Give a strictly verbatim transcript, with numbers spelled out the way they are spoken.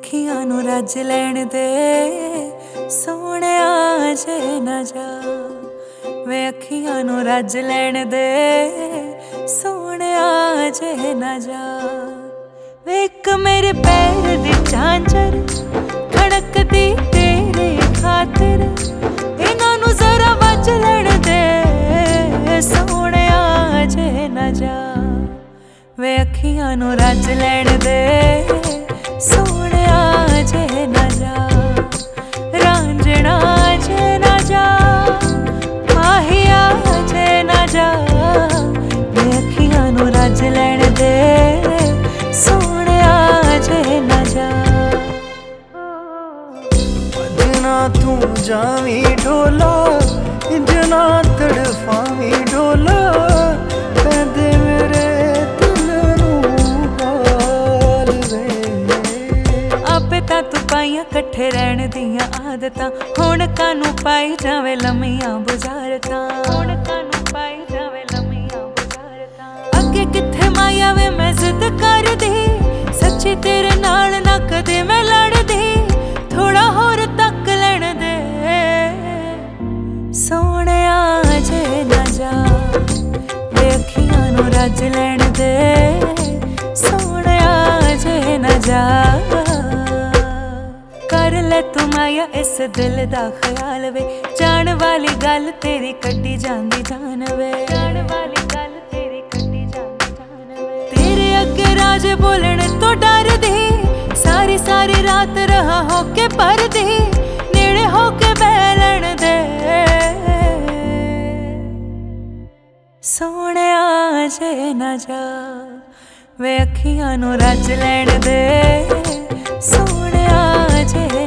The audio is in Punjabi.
ਅੱਖੀਆਂ ਨੂੰ ਰੱਜ ਲੈਣ ਦੇ ਸੋਹਣਿਆ ਜੇ ਨਾ ਜਾ ਵੇ ਅੱਖੀਆਂ ਨੂੰ ਰੱਜ ਲੈਣ ਦੇ ਸੋਹਣਿਆ ਜੇ ਨਾ ਜਾ ਵੇ ਇੱਕ ਮੇਰੇ ਪੈਰ ਦੀ ਝਾਂਜਰ ਖੜਕਦੀ ਤੇਰੀ ਖਾਤਰ ਇਹਨਾਂ ਨੂੰ ਜ਼ਰਾ ਵੱਜ ਲੈਣ ਦੇ ਸੋਹਣਿਆ ਜੇ ਨਾ ਜਾ ਵੇ ਅੱਖੀਆਂ ਨੂੰ ਰੱਜ ਲੈਣ ਦੇ ਸੋਹਣਿਆ ਜੇ ਨਾ ਜਾ ਰਾਂਝਣਾ ਜੇ ਨਾ ਜਾ ਮਾਹੀਆ ਜੇ ਨਾ ਜਾ ਵੇ ਅੱਖੀਆਂ ਨੂੰ ਰੱਜ ਲੈਣ ਦੇ ਸੋਹਣਿਆ ਜੇ ਨਾ ਜਾ ਨਾ ਤੂੰ ਜਾਵੀਂ ਢੋਲਾ ਇੰਜਣਾ ਤੜਫਾਵੀਂ ਢੋਲਾ ਪੈਂਦੇ ਮੇਰੇ ਤਾਂ ਤੂੰ ਪਾਈਆਂ ਇਕੱਠੇ ਰਹਿਣ ਦੀਆਂ ਆਦਤਾਂ ਹੁਣ ਕਾਨੂੰ ਪਾਈ ਜਾਵੇ ਲੰਮੀਆਂ ਬੁਝਾਰਤਾਂ ਹੁਣ ਕਾਨੂੰ ਪਾਈ ਜਾਵੇ ਲੰਮੀਆਂ ਬੁਝਾਰਤਾਂ ਅੱਗੇ ਕਿੱਥੇ ਮਾਇਆ ਵੇ ਮੈਂ ਜ਼ਿੱਦ ਕਰਦੀ ਸੱਚੀ ਤੇਰੇ ਨਾਲ ਨਾ ਕਦੇ ਮੈਂ ਲੜਦੀ ਥੋੜਾ ਹੋਰ ਤੱਕ ਲੈਣ ਦੇ ਸੋਹਣਿਆ ਜੇ ਨਾ ਜਾ ਵੇ ਅੱਖੀਆਂ ਨੂੰ ਰੱਜ ਲੈਣ ਦੇ ਸੋਹਣਿਆ ਜੇ ਨਾ ਜਾ कर ले तू माया इस दिल दा ख्याल वे जान वाली गल तेरी कड्डी जांदी जान वे जान वाली गल तेरी कड्डी जांदी जान वे तेरे अगे राज बोलने तो डर दी सारी सारी रात रहा होके पर दी नेड़े होके बैलन दे सोहणिया जे ना जा वे अखियां नू रज लैण दे सोहणिया जे